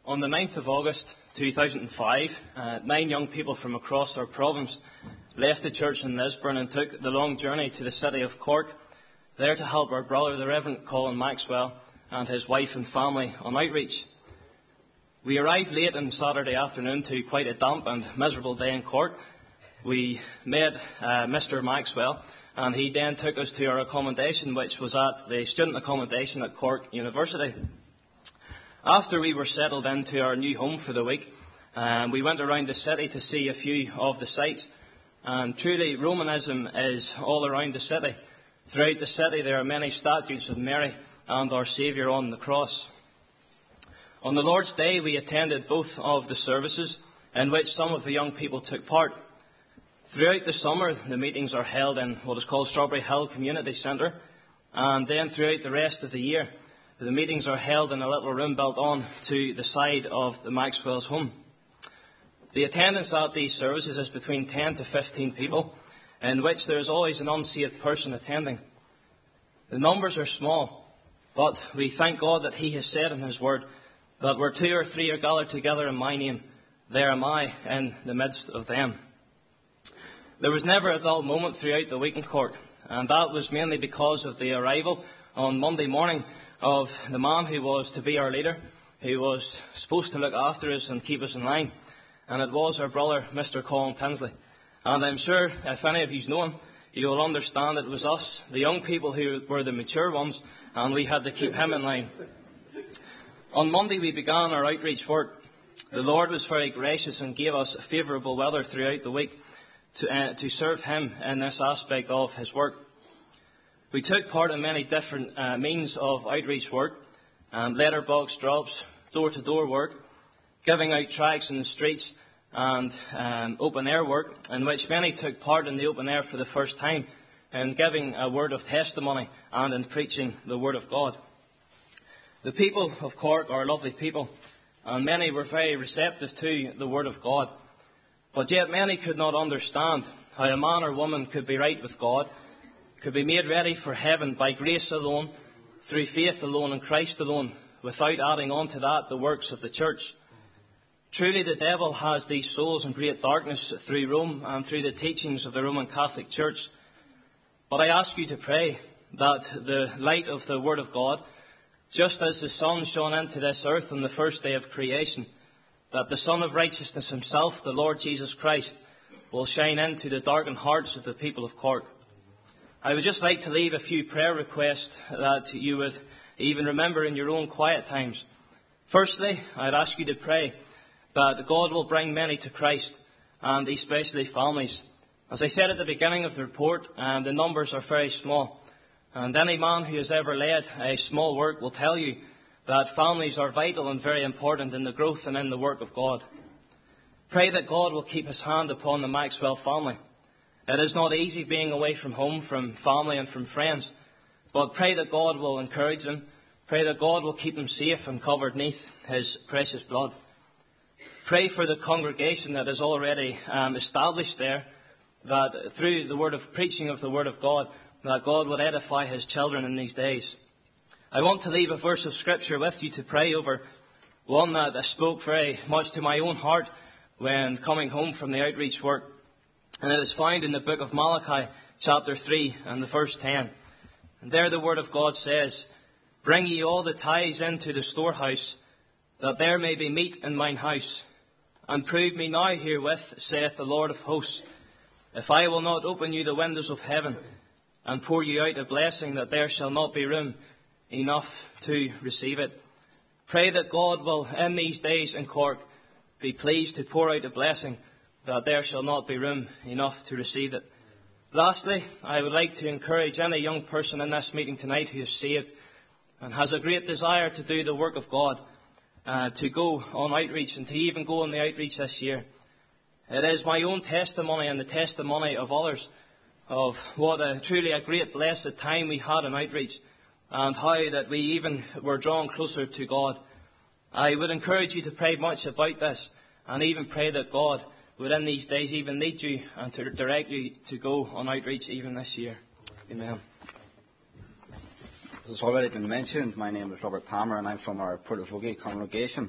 On the 9th of August 2005, 9 young people from across our province left the church in Lisburn and took the long journey to the city of Cork, there to help our brother, the Reverend Colin Maxwell, and his wife and family on outreach. We arrived late on Saturday afternoon to quite a damp and miserable day in Cork. We met Mr. Maxwell, and he then took us to our accommodation, which was at the student accommodation at Cork University. After we were settled into our new home for the week, we went around the city to see a few of the sights. And truly, Romanism is all around the city. Throughout the city, there are many statues of Mary and our Saviour on the cross. On the Lord's Day, we attended both of the services in which some of the young people took part. Throughout the summer, the meetings are held in what is called Strawberry Hill Community Centre, and then throughout the rest of the year, the meetings are held in a little room built on to the side of the Maxwell's home. The attendance at these services is between 10 to 15 people, in which there is always an unsaved person attending. The numbers are small, but we thank God that He has said in His Word that where 2 or 3 are gathered together in my name, there am I in the midst of them. There was never a dull moment throughout the week in Cork, and that was mainly because of the arrival on Monday morning of the man who was to be our leader, who was supposed to look after us and keep us in line. And it was our brother, Mr. Colin Tinsley. And I'm sure if any of you know him, you will understand it was us, the young people, who were the mature ones, and we had to keep him in line. On Monday we began our outreach work. The Lord was very gracious and gave us favourable weather throughout the week to serve Him in this aspect of His work. We took part in many different means of outreach work, letterbox drops, door-to-door work, giving out tracts in the streets, and open air work, in which many took part in the open air for the first time, and giving a word of testimony and in preaching the Word of God. The people of Cork are lovely people, and many were very receptive to the Word of God. But yet many could not understand how a man or woman could be right with God, could be made ready for heaven by grace alone, through faith alone, in Christ alone, without adding on to that the works of the church. Truly, the devil has these souls in great darkness through Rome and through the teachings of the Roman Catholic Church. But I ask you to pray that the light of the Word of God, just as the sun shone into this earth on the first day of creation, that the Son of Righteousness Himself, the Lord Jesus Christ, will shine into the darkened hearts of the people of Cork. I would just like to leave a few prayer requests that you would even remember in your own quiet times. Firstly, I'd ask you to pray that God will bring many to Christ, and especially families. As I said at the beginning of the report, the numbers are very small. And any man who has ever led a small work will tell you that families are vital and very important in the growth and in the work of God. Pray that God will keep His hand upon the Maxwell family. It is not easy being away from home, from family and from friends. But pray that God will encourage them. Pray that God will keep them safe and covered neath His precious blood. Pray for the congregation that is already established there, that through the preaching of the Word of God, that God would edify His children in these days. I want to leave a verse of Scripture with you to pray over, one that spoke very much to my own heart when coming home from the outreach work. And it is found in the book of Malachi, chapter 3, and the verse 10. And there the Word of God says, "Bring ye all the tithes into the storehouse, that there may be meat in mine house. And prove me now herewith, saith the Lord of hosts, if I will not open you the windows of heaven, and pour you out a blessing, that there shall not be room enough to receive it." Pray that God will, in these days in Cork, be pleased to pour out a blessing, that there shall not be room enough to receive it. Lastly, I would like to encourage any young person in this meeting tonight who is saved and has a great desire to do the work of God, to go on outreach and to even go on the outreach this year. It is my own testimony and the testimony of others of what truly a great blessed time we had in outreach, and how that we even were drawn closer to God. I would encourage you to pray much about this, and even pray that God would in these days even lead you and to direct you to go on outreach even this year. Amen. As has already been mentioned, my name is Robert Palmer and I'm from our Portavogie congregation.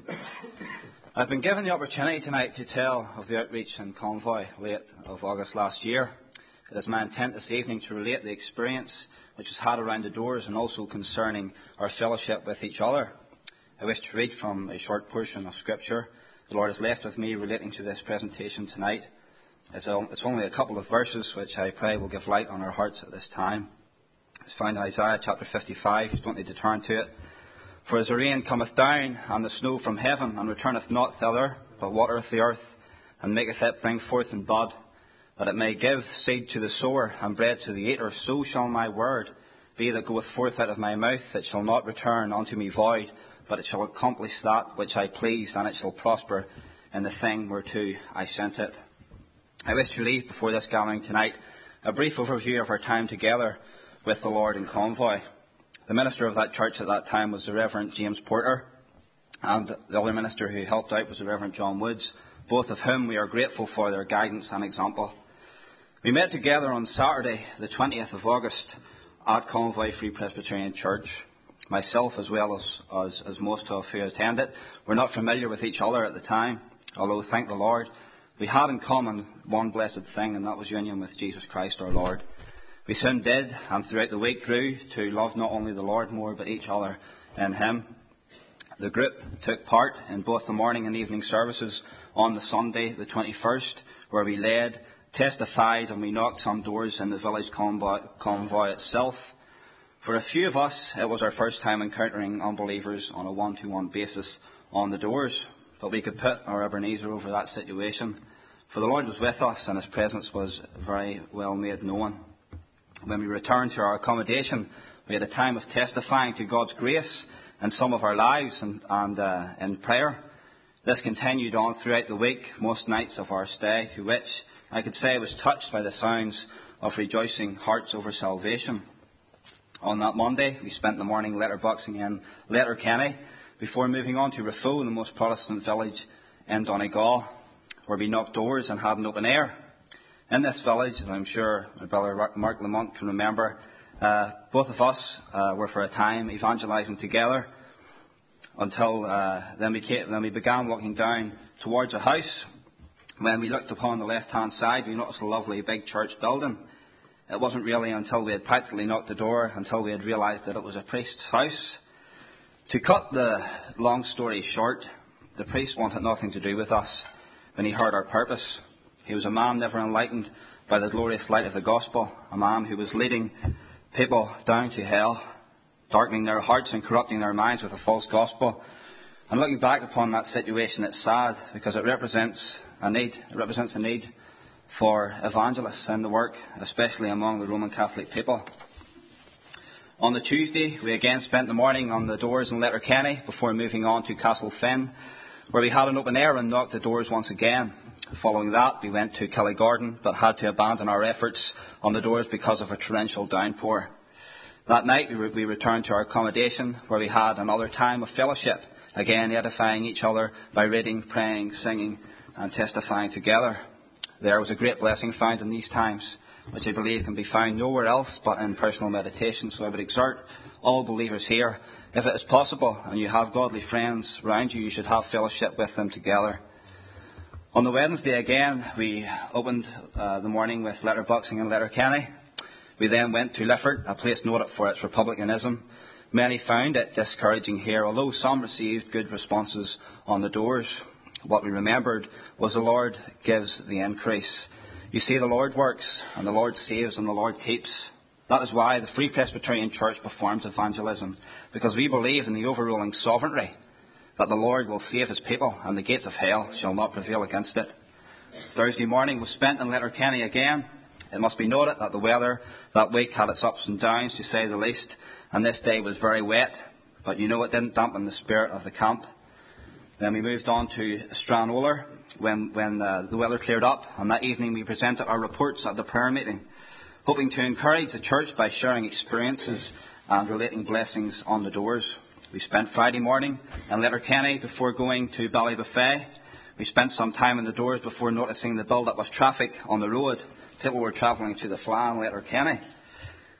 I've been given the opportunity tonight to tell of the outreach and convoy late of August last year. It is my intent this evening to relate the experience which is had around the doors and also concerning our fellowship with each other. I wish to read from a short portion of Scripture the Lord has left with me relating to this presentation tonight. It's only a couple of verses which I pray will give light on our hearts at this time. It's found in Isaiah chapter 55. You don't need to turn to it. For as the rain cometh down, and the snow from heaven, and returneth not thither, but watereth the earth, and maketh it bring forth in bud, that it may give seed to the sower, and bread to the eater, so shall my word be that goeth forth out of my mouth. It shall not return unto me void, but it shall accomplish that which I please, and it shall prosper in the thing whereto I sent it. I wish to leave before this gathering tonight a brief overview of our time together with the Lord in convoy. The minister of that church at that time was the Reverend James Porter, and the other minister who helped out was the Reverend John Woods, both of whom we are grateful for their guidance and example. We met together on Saturday, the 20th of August, at Convoy Free Presbyterian Church. Myself, as well as most of who attended, were not familiar with each other at the time, although, thank the Lord, we had in common one blessed thing, and that was union with Jesus Christ our Lord. We soon did, and throughout the week grew to love not only the Lord more, but each other in Him. The group took part in both the morning and evening services on the Sunday, the 21st, where we led, testified, and we knocked some doors in the village convoy itself. For a few of us, it was our first time encountering unbelievers on a one-to-one basis on the doors, but we could put our Ebenezer over that situation, for the Lord was with us and His presence was very well made known. When we returned to our accommodation, we had a time of testifying to God's grace in some of our lives and in prayer. This continued on throughout the week, most nights of our stay, to which I could say was touched by the sounds of rejoicing hearts over salvation. On that Monday, we spent the morning letterboxing in Letterkenny before moving on to Raphoe, the most Protestant village in Donegal, where we knocked doors and had an open air. In this village, as I'm sure my brother Mark Lamont can remember, both of us were for a time evangelising together until then we began walking down towards a house. When we looked upon the left-hand side, we noticed a lovely big church building. It wasn't really until we had practically knocked the door until we had realised that it was a priest's house. To cut the long story short, the priest wanted nothing to do with us when he heard our purpose. He was a man never enlightened by the glorious light of the gospel, a man who was leading people down to hell, darkening their hearts and corrupting their minds with a false gospel. And looking back upon that situation, it's sad because it represents a need. It represents a need for evangelists in the work, especially among the Roman Catholic people. On the Tuesday, we again spent the morning on the doors in Letterkenny before moving on to Castlefin, where we had an open air and knocked the doors once again. Following that, we went to Killygordon, but had to abandon our efforts on the doors because of a torrential downpour. That night, we returned to our accommodation, where we had another time of fellowship, again edifying each other by reading, praying, singing, and testifying together. There was a great blessing found in these times, which I believe can be found nowhere else but in personal meditation. So I would exhort all believers here, if it is possible and you have godly friends around you, you should have fellowship with them together. On the Wednesday again, we opened the morning with letterboxing in Letterkenny. We then went to Lifford, a place noted for its republicanism. Many found it discouraging here, although some received good responses on the doors. What we remembered was the Lord gives the increase. You see, the Lord works, and the Lord saves, and the Lord keeps. That is why the Free Presbyterian Church performs evangelism, because we believe in the overruling sovereignty, that the Lord will save His people, and the gates of hell shall not prevail against it. Thursday morning was spent in Letterkenny again. It must be noted that the weather that week had its ups and downs, to say the least, and this day was very wet, but it didn't dampen the spirit of the camp. Then we moved on to Stranolar when the weather cleared up, and that evening we presented our reports at the prayer meeting, hoping to encourage the church by sharing experiences and relating blessings on the doors. We spent Friday morning in Letterkenny before going to Ballybuffet. We spent some time in the doors before noticing the build-up of traffic on the road. People were travelling to the Fleadh in Letterkenny.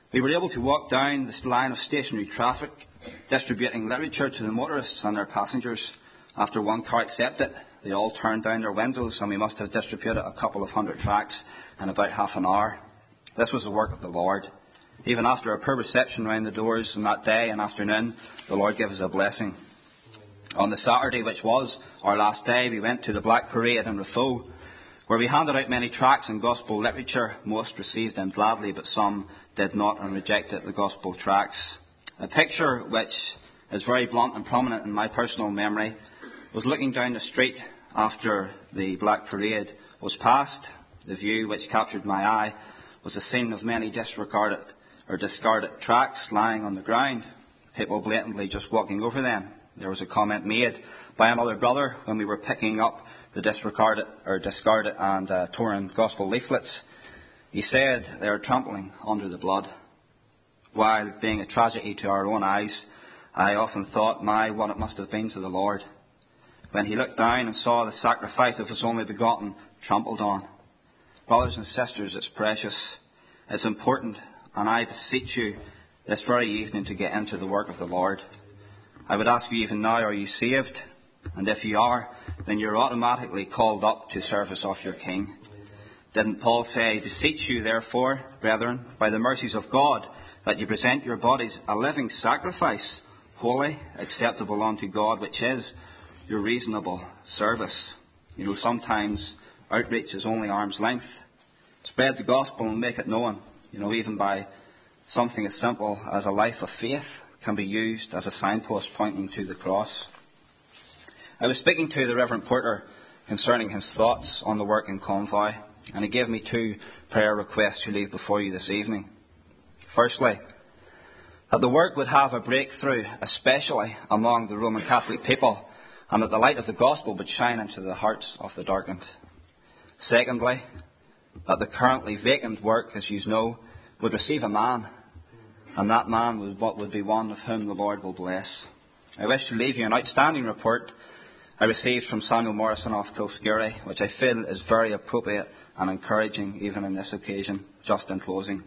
We were able to walk down this line of stationary traffic, distributing literature to the motorists and their passengers. After one car accepted, they all turned down their windows, and we must have distributed a couple of hundred tracts in about half an hour. This was the work of the Lord. Even after a poor reception round the doors on that day and afternoon, the Lord gave us a blessing. On the Saturday, which was our last day, we went to the Black Parade in Raphoe, where we handed out many tracts and gospel literature. Most received them gladly, but some did not and rejected the gospel tracts. A picture which is very blunt and prominent in my personal memory was looking down the street after the Black Parade was passed. The view which captured my eye was a scene of many disregarded or discarded tracts lying on the ground, people blatantly just walking over them. There was a comment made by another brother when we were picking up the disregarded and torn gospel leaflets. He said they are trampling under the blood. While being a tragedy to our own eyes, I often thought, what it must have been to the Lord when he looked down and saw the sacrifice of his only begotten trampled on. Brothers and sisters, it's precious, it's important, and I beseech you this very evening to get into the work of the Lord. I would ask you even now, are you saved? And if you are, then you're automatically called up to service of your King. Didn't Paul say, beseech you therefore, brethren, by the mercies of God, that you present your bodies a living sacrifice, holy, acceptable unto God, which is your reasonable service. Sometimes outreach is only arm's length. Spread the gospel and make it known. Even by something as simple as a life of faith can be used as a signpost pointing to the cross. I was speaking to the Reverend Porter concerning his thoughts on the work in Convoy, and he gave me 2 prayer requests to leave before you this evening. Firstly, that the work would have a breakthrough, especially among the Roman Catholic people, and that the light of the gospel would shine into the hearts of the darkened. Secondly, that the currently vacant work, as you know, would receive a man, and that man would be one of whom the Lord will bless. I wish to leave you an outstanding report I received from Samuel Morrison of Kilskerry, which I feel is very appropriate and encouraging even on this occasion, just in closing.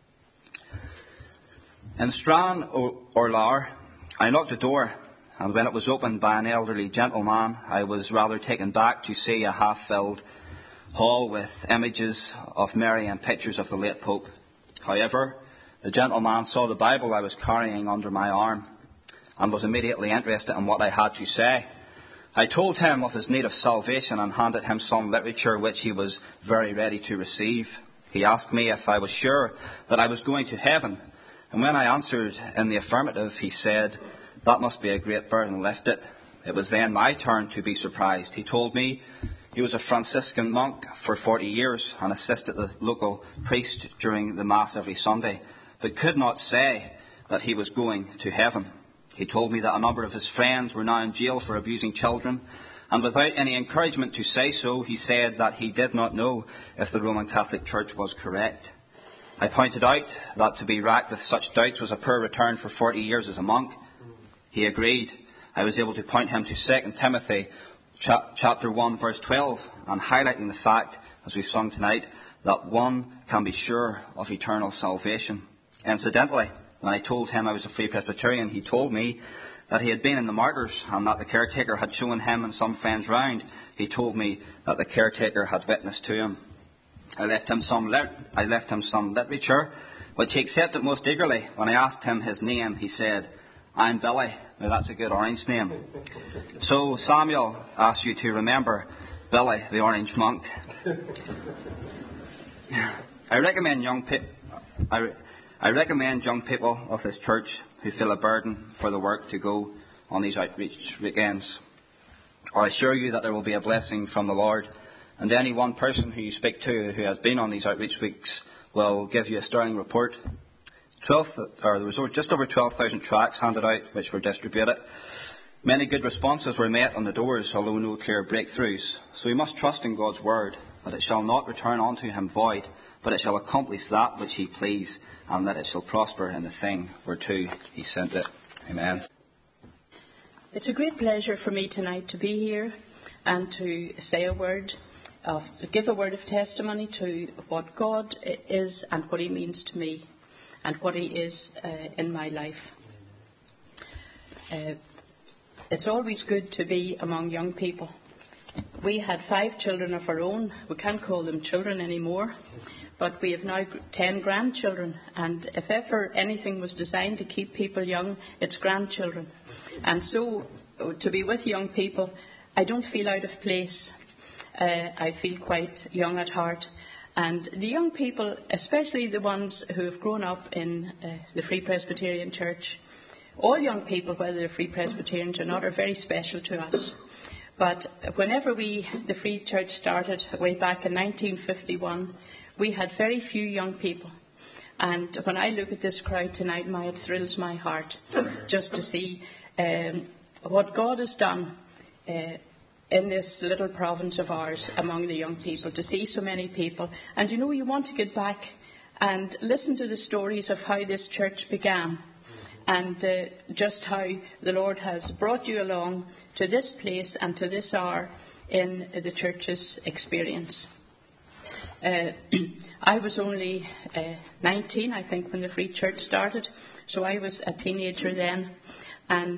In Strand or Laur, I knocked the door, and when it was opened by an elderly gentleman, I was rather taken back to see a half-filled hall with images of Mary and pictures of the late Pope. However, the gentleman saw the Bible I was carrying under my arm and was immediately interested in what I had to say. I told him of his need of salvation and handed him some literature which he was very ready to receive. He asked me if I was sure that I was going to heaven, and when I answered in the affirmative, he said, that must be a great burden lifted. It was then my turn to be surprised. He told me he was a Franciscan monk for 40 years and assisted the local priest during the Mass every Sunday, but could not say that he was going to heaven. He told me that a number of his friends were now in jail for abusing children, and without any encouragement to say so, he said that he did not know if the Roman Catholic Church was correct. I pointed out that to be racked with such doubts was a poor return for 40 years as a monk. He agreed. I was able to point him to 2 Timothy chapter 1 verse 12, and highlighting the fact, as we've sung tonight, that one can be sure of eternal salvation. Incidentally, when I told him I was a Free Presbyterian, he told me that he had been in the Martyrs and that the caretaker had shown him and some friends round. He told me that the caretaker had witnessed to him. I left him some literature, which he accepted most eagerly. When I asked him his name, he said, I'm Billy. Now that's a good orange name. So Samuel asks you to remember Billy, the orange monk. I recommend young people of this church who feel a burden for the work to go on these outreach weekends. I assure you that there will be a blessing from the Lord, and any one person who you speak to who has been on these outreach weeks will give you a sterling report. There was just over 12,000 tracts handed out which were distributed. Many good responses were met on the doors, although no clear breakthroughs. So we must trust in God's word, that it shall not return unto him void, but it shall accomplish that which he please, and that it shall prosper in the thing whereto he sent it. Amen. It's a great pleasure for me tonight to be here and to say give a word of testimony to what God is and what he means to me. and what He is in my life. It's always good to be among young people. We had 5 children of our own. We can't call them children anymore, but we have now 10 grandchildren, and if ever anything was designed to keep people young, it's grandchildren. And so, to be with young people, I don't feel out of place. I feel quite young at heart. And the young people, especially the ones who have grown up in the Free Presbyterian Church, all young people, whether they're Free Presbyterians or not, are very special to us. But whenever the Free Church started way back in 1951, we had very few young people. And when I look at this crowd tonight, it thrills my heart just to see what God has done in this little province of ours among the young people, to see so many people. And you want to get back and listen to the stories of how this church began, and just how the Lord has brought you along to this place and to this hour in the church's experience. I was only 19, I think, when the Free Church started, so I was a teenager then, and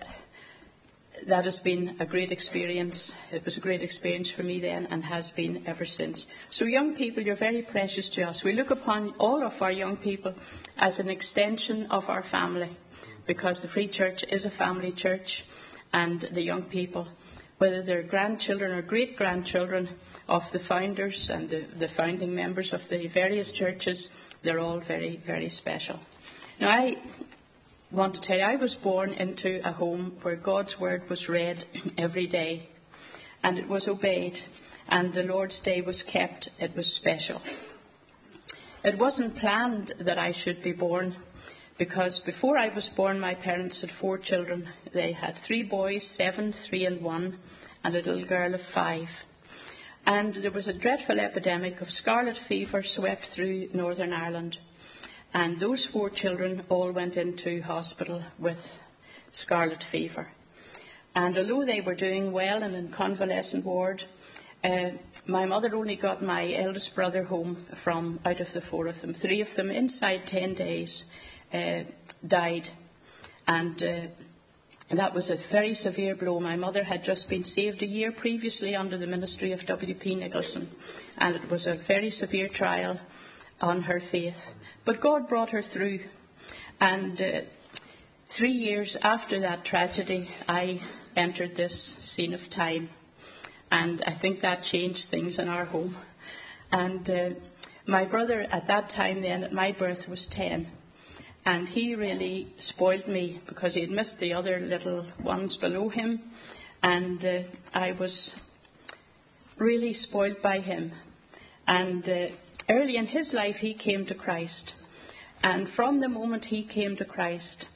that has been a great experience. It was a great experience for me then, and has been ever since. So young people, you're very precious to us. We look upon all of our young people as an extension of our family, because the Free Church is a family church, and the young people, whether they're grandchildren or great-grandchildren of the founders and the founding members of the various churches, they're all very, very special. Now, I want to tell you, I was born into a home where God's Word was read every day, and it was obeyed, and the Lord's Day was kept. It was special. It wasn't planned that I should be born, because before I was born, my parents had 4 children. They had 3 boys, 7, 3 and 1, and a little girl of 5. And there was a dreadful epidemic of scarlet fever swept through Northern Ireland. And those 4 children all went into hospital with scarlet fever. And although they were doing well and in convalescent ward, my mother only got my eldest brother home from out of the 4 of them. 3 of them, inside 10 days, died. And that was a very severe blow. My mother had just been saved a year previously under the ministry of W.P. Nicholson, and it was a very severe trial on her faith. But God brought her through. And 3 years after that tragedy, I entered this scene of time. And I think that changed things in our home. And my brother at that time then, at my birth, was 10. And he really spoiled me because he had missed the other little ones below him. And I was really spoiled by him. And early in his life, he came to Christ. And from the moment he came to Christ,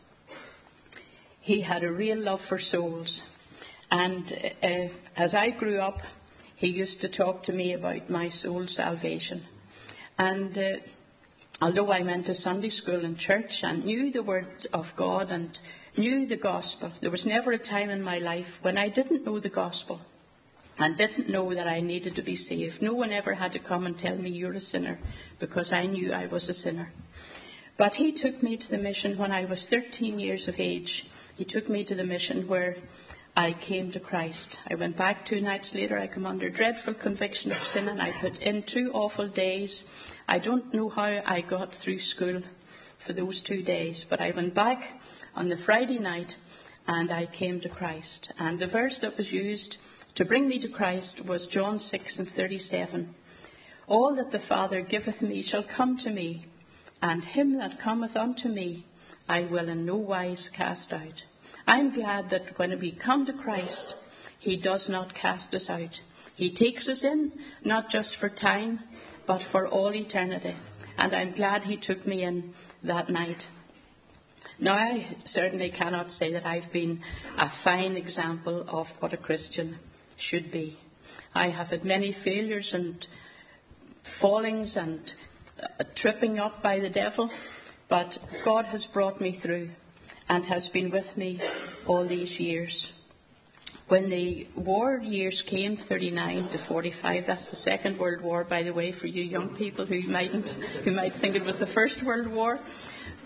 he had a real love for souls. And as I grew up, he used to talk to me about my soul's salvation. And although I went to Sunday school and church and knew the Word of God and knew the gospel, there was never a time in my life when I didn't know the gospel and didn't know that I needed to be saved. No one ever had to come and tell me, you're a sinner, because I knew I was a sinner. But he took me to the mission when I was 13 years of age. He took me to the mission where I came to Christ. I went back 2 nights later. I come under dreadful conviction of sin, and I put in 2 awful days. I don't know how I got through school for those 2 days, but I went back on the Friday night and I came to Christ. And the verse that was used to bring me to Christ was John 6:37. All that the Father giveth me shall come to me, and him that cometh unto me I will in no wise cast out. I'm glad that when we come to Christ, he does not cast us out. He takes us in, not just for time, but for all eternity. And I'm glad he took me in that night. Now, I certainly cannot say that I've been a fine example of what a Christian should be. I have had many failures and fallings and tripping up by the devil, but God has brought me through and has been with me all these years. When the war years came, 39 to 45, that's the Second World War, by the way, for you young people who might think it was the First World War.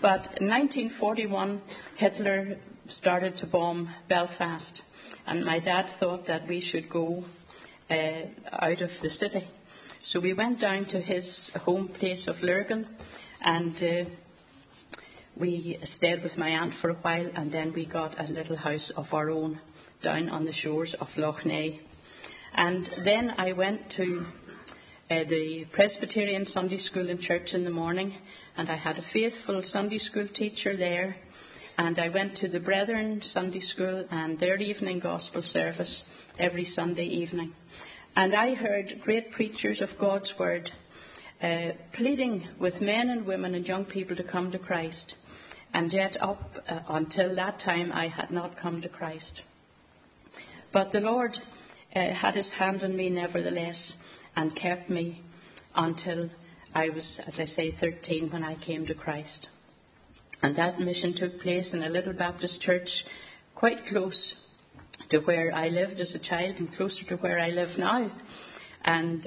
But in 1941, Hitler started to bomb Belfast, and my dad thought that we should go out of the city. So we went down to his home place of Lurgan, and we stayed with my aunt for a while, and then we got a little house of our own down on the shores of Lough Neagh. And then I went to the Presbyterian Sunday School in church in the morning, and I had a faithful Sunday school teacher there, and I went to the Brethren Sunday School and their evening gospel service every Sunday evening. And I heard great preachers of God's Word pleading with men and women and young people to come to Christ. And yet up until that time I had not come to Christ. But the Lord had his hand on me nevertheless and kept me until I was, as I say, 13 when I came to Christ. And that mission took place in a little Baptist church quite close to where I lived as a child and closer to where I live now. And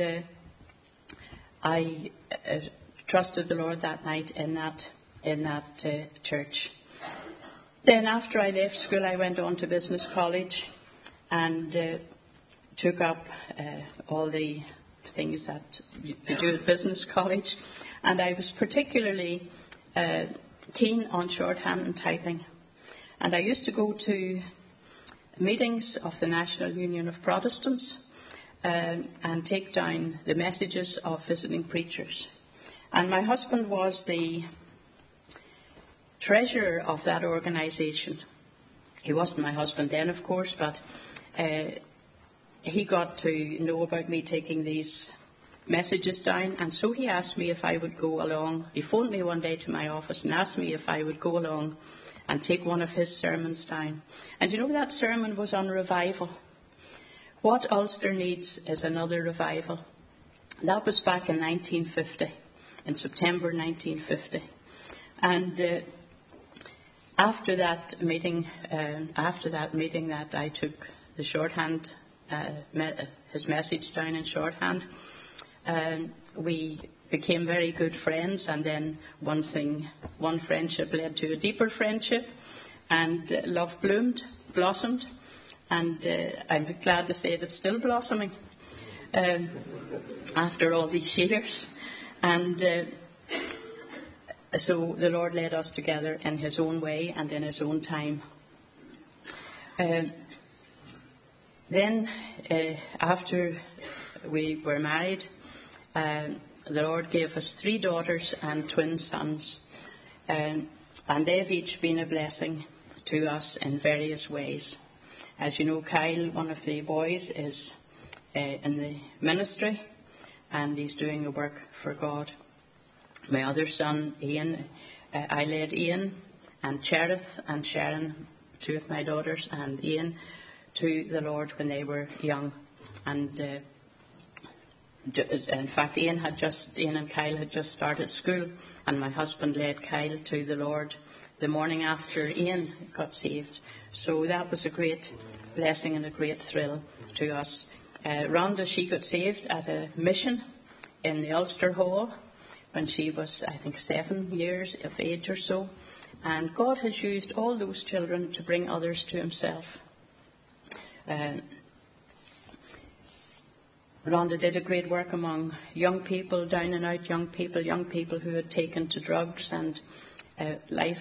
I trusted the Lord that night in that church. Then after I left school, I went on to business college and took up all the things that you do at business college. And I was particularly keen on shorthand and typing. And I used to go to meetings of the National Union of Protestants and take down the messages of visiting preachers. And my husband was the treasurer of that organisation. He wasn't my husband then, of course, but he got to know about me taking these messages down, and so he asked me if I would go along. He phoned me one day to my office and asked me if I would go along and take one of his sermons down. And you know, that sermon was on revival. What Ulster needs is another revival. That was back in 1950, in September 1950. And after that meeting that I took the shorthand, his message down in shorthand, we became very good friends, and then one friendship led to a deeper friendship, and love blossomed, and I'm glad to say that it's still blossoming after all these years. And so the Lord led us together in his own way and in his own time. Then after we were married, the Lord gave us 3 daughters and twin sons, and they've each been a blessing to us in various ways. As you know, Kyle, one of the boys, is in the ministry, and he's doing a work for God. My other son, Ian, I led Ian and Cherith and Sharon, 2 of my daughters, and Ian to the Lord when they were young. And in fact, Ian and Kyle had just started school, and my husband led Kyle to the Lord the morning after Ian got saved. So that was a great blessing and a great thrill to us. Rhonda, she got saved at a mission in the Ulster Hall when she was, I think, 7 years of age or so. And God has used all those children to bring others to himself. Rhonda did a great work among young people, down and out young people who had taken to drugs, and life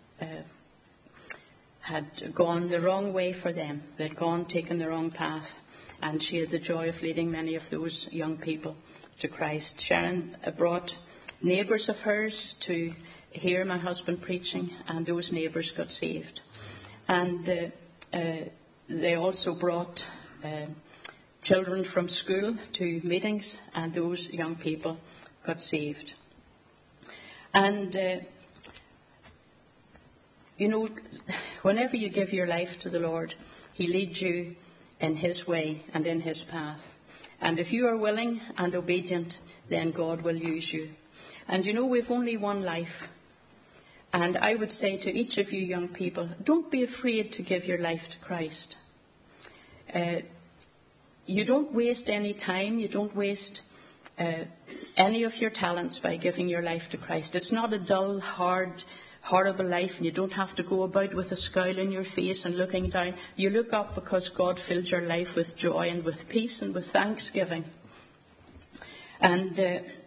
had gone the wrong way for them. They'd taken the wrong path, and she had the joy of leading many of those young people to Christ. Sharon brought neighbours of hers to hear my husband preaching, and those neighbours got saved. And they also brought children from school to meetings, and those young people got saved. And you know, whenever you give your life to the Lord, he leads you in his way and in his path. And if you are willing and obedient, then God will use you. And you know, we've only one life. And I would say to each of you young people, don't be afraid to give your life to Christ. You don't waste any time. You don't waste any of your talents by giving your life to Christ. It's not a dull, hard horrible life and you don't have to go about with a scowl on your face and looking down. You look up because God filled your life with joy and with peace and with thanksgiving. And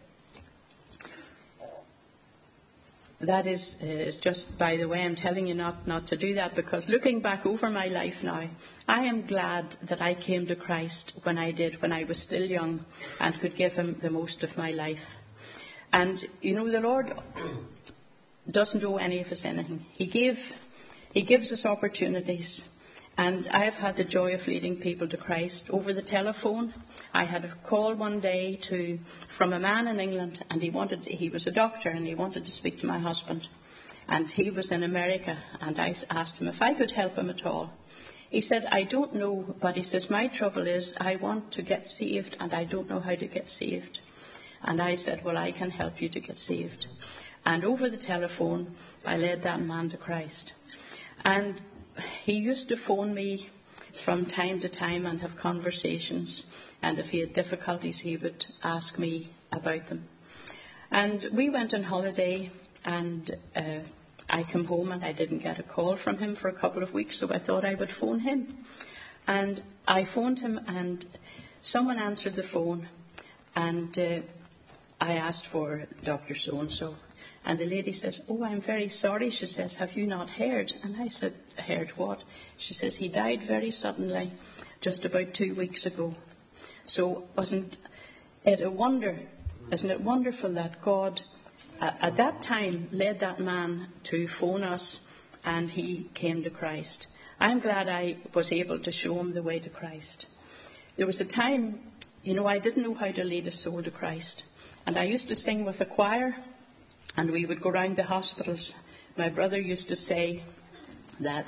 that is just by the way. I'm telling you not to do that, because looking back over my life now, I am glad that I came to Christ when I did, when I was still young and could give Him the most of my life. And you know, the Lord doesn't owe any of us anything. He gives us opportunities. And I've had the joy of leading people to Christ over the telephone. I had a call one day from a man in England, and he was a doctor and he wanted to speak to my husband. And he was in America, and I asked him if I could help him at all. He said, I don't know, but he says, my trouble is I want to get saved and I don't know how to get saved. And I said, well, I can help you to get saved. And over the telephone, I led that man to Christ. And he used to phone me from time to time and have conversations. And if he had difficulties, he would ask me about them. And we went on holiday, and I came home and I didn't get a call from him for a couple of weeks, so I thought I would phone him. And I phoned him, and someone answered the phone, and I asked for Dr. So-and-so. And the lady says, oh, I'm very sorry. She says, have you not heard? And I said, heard what? She says, he died very suddenly, just about 2 weeks ago. So isn't it wonderful that God, at that time, led that man to phone us, and he came to Christ. I'm glad I was able to show him the way to Christ. There was a time, I didn't know how to lead a soul to Christ. And I used to sing with a choir, and we would go round the hospitals. My brother used to say that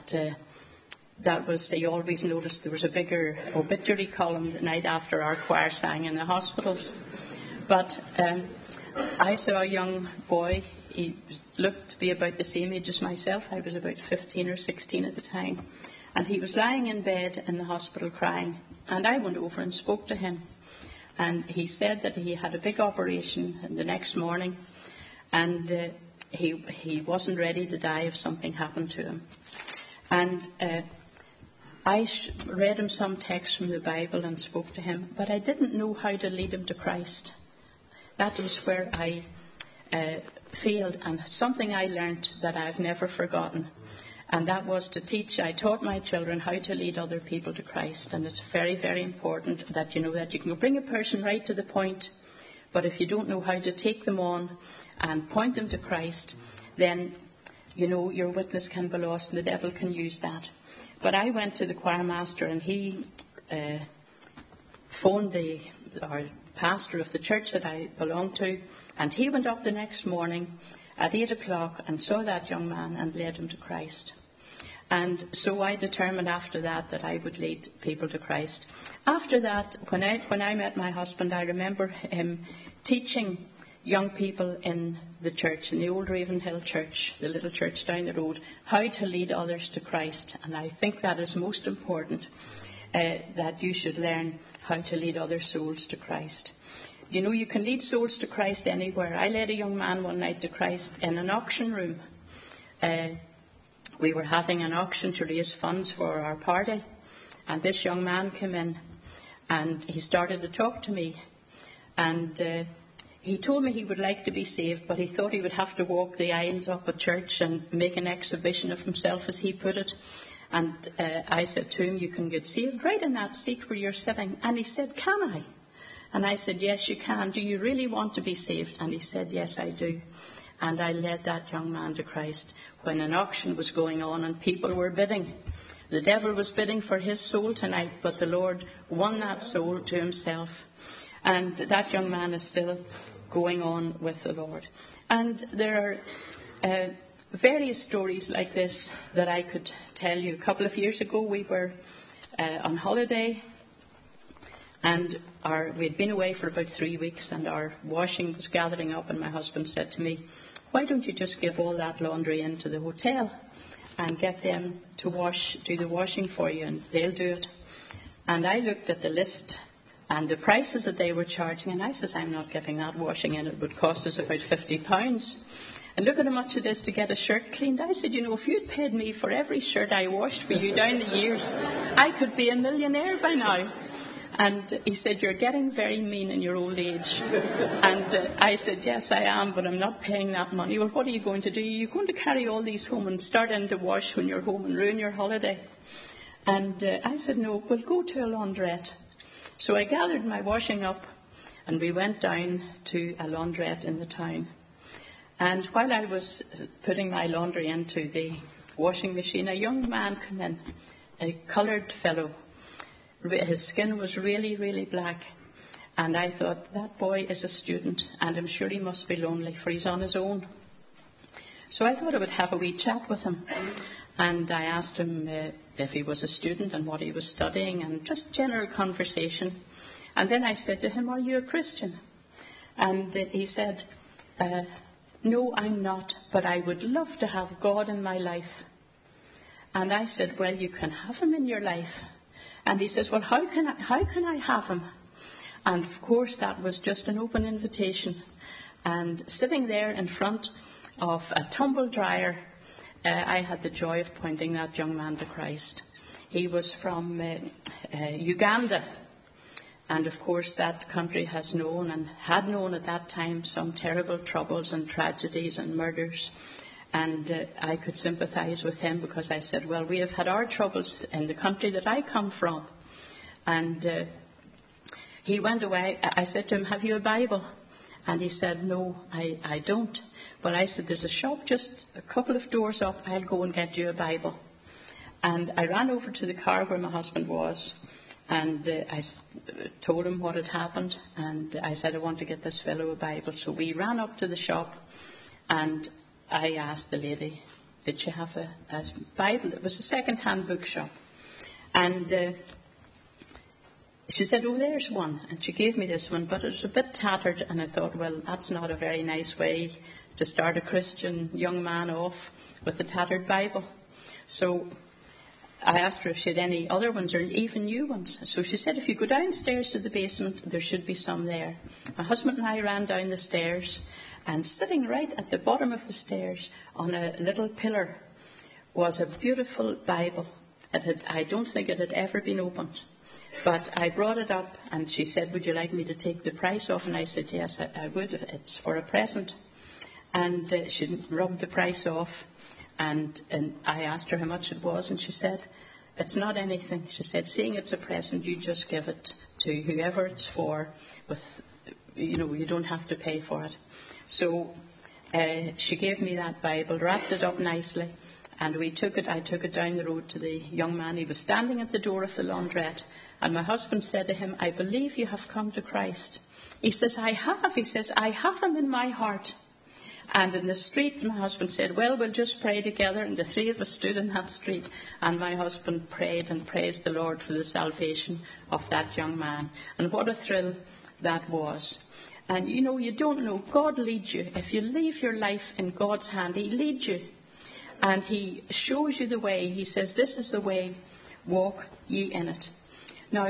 he always noticed there was a bigger obituary column the night after our choir sang in the hospitals. But I saw a young boy. He looked to be about the same age as myself. I was about 15 or 16 at the time. And he was lying in bed in the hospital crying. And I went over and spoke to him. And he said that he had a big operation the next morning. And he wasn't ready to die if something happened to him. And I read him some text from the Bible and spoke to him, but I didn't know how to lead him to Christ. That was where I failed, and something I learnt that I've never forgotten. And that was to teach. I taught my children how to lead other people to Christ. And it's very, very important that you know that you can bring a person right to the point, but if you don't know how to take them on and point them to Christ, then, your witness can be lost and the devil can use that. But I went to the choir master, and he phoned our pastor of the church that I belonged to, and he went up the next morning at 8 o'clock and saw that young man and led him to Christ. And so I determined after that I would lead people to Christ. After that, when I met my husband, I remember him teaching young people in the church, in the old Ravenhill church, the little church down the road, how to lead others to Christ. And I think that is most important, that you should learn how to lead other souls to Christ. You can lead souls to Christ anywhere. I led a young man one night to Christ in an auction room. We were having an auction to raise funds for our party, and this young man came in and he started to talk to me, and he told me he would like to be saved, but he thought he would have to walk the aisles up a church and make an exhibition of himself, as he put it. And I said to him, you can get saved right in that seat where you're sitting. And he said, can I? And I said, yes, you can. Do you really want to be saved? And he said, yes, I do. And I led that young man to Christ when an auction was going on and people were bidding. The devil was bidding for his soul tonight, but the Lord won that soul to himself. And that young man is still going on with the Lord. And there are various stories like this that I could tell you. A couple of years ago we were on holiday, and we had been away for about 3 weeks, and our washing was gathering up, and my husband said to me, why don't you just give all that laundry into the hotel and get them to do the washing for you, and they'll do it. And I looked at the list and the prices that they were charging, and I said, I'm not getting that washing in. It would cost us about £50. And look at how much it is to get a shirt cleaned. I said, if you'd paid me for every shirt I washed for you down the years, I could be a millionaire by now. And he said, you're getting very mean in your old age. And I said, yes, I am, but I'm not paying that money. Well, what are you going to do? You're going to carry all these home and start in to wash when you're home and ruin your holiday. And I said, no, we'll go to a laundrette. So I gathered my washing up and we went down to a laundrette in the town. And while I was putting my laundry into the washing machine, a young man came in, a coloured fellow. His skin was really, really black. And I thought, that boy is a student, and I'm sure he must be lonely, for he's on his own. So I thought I would have a wee chat with him. And I asked him if he was a student and what he was studying, and just general conversation. And then I said to him, are you a Christian? And he said, no, I'm not, but I would love to have God in my life. And I said, well, you can have him in your life. And he says, well, how can I have him? And of course, that was just an open invitation. And sitting there in front of a tumble dryer, I had the joy of pointing that young man to Christ. He was from Uganda. And of course, that country has known and had known at that time some terrible troubles and tragedies and murders. And I could sympathise with him because I said, well, we have had our troubles in the country that I come from. And he went away. I said to him, have you a Bible? And he said, no, I don't. But I said, there's a shop just a couple of doors up. I'll go and get you a Bible. And I ran over to the car where my husband was. And I told him what had happened. And I said, I want to get this fellow a Bible. So we ran up to the shop and I asked the lady, did she have a Bible? It was a second-hand bookshop. And she said, oh, there's one. And she gave me this one, but it was a bit tattered. And I thought, well, that's not a very nice way to start a Christian young man off with a tattered Bible. So I asked her if she had any other ones or even new ones. So she said, if you go downstairs to the basement, there should be some there. My husband and I ran down the stairs. And sitting right at the bottom of the stairs on a little pillar was a beautiful Bible. I don't think it had ever been opened. But I brought it up and she said, would you like me to take the price off? And I said, yes, I would. It's for a present. And she rubbed the price off. And I asked her how much it was. And she said, it's not anything. She said, seeing it's a present, you just give it to whoever it's for. You don't have to pay for it. So she gave me that Bible, wrapped it up nicely, and I took it down the road to the young man. He was standing at the door of the laundrette, and my husband said to him, I believe you have come to Christ. He says, I have. He says, I have him in my heart. And in the street, my husband said, well, we'll just pray together. And the three of us stood in that street, and my husband prayed and praised the Lord for the salvation of that young man. And what a thrill that was. And you don't know. God leads you. If you leave your life in God's hand, He leads you. And He shows you the way. He says, this is the way, walk ye in it. Now,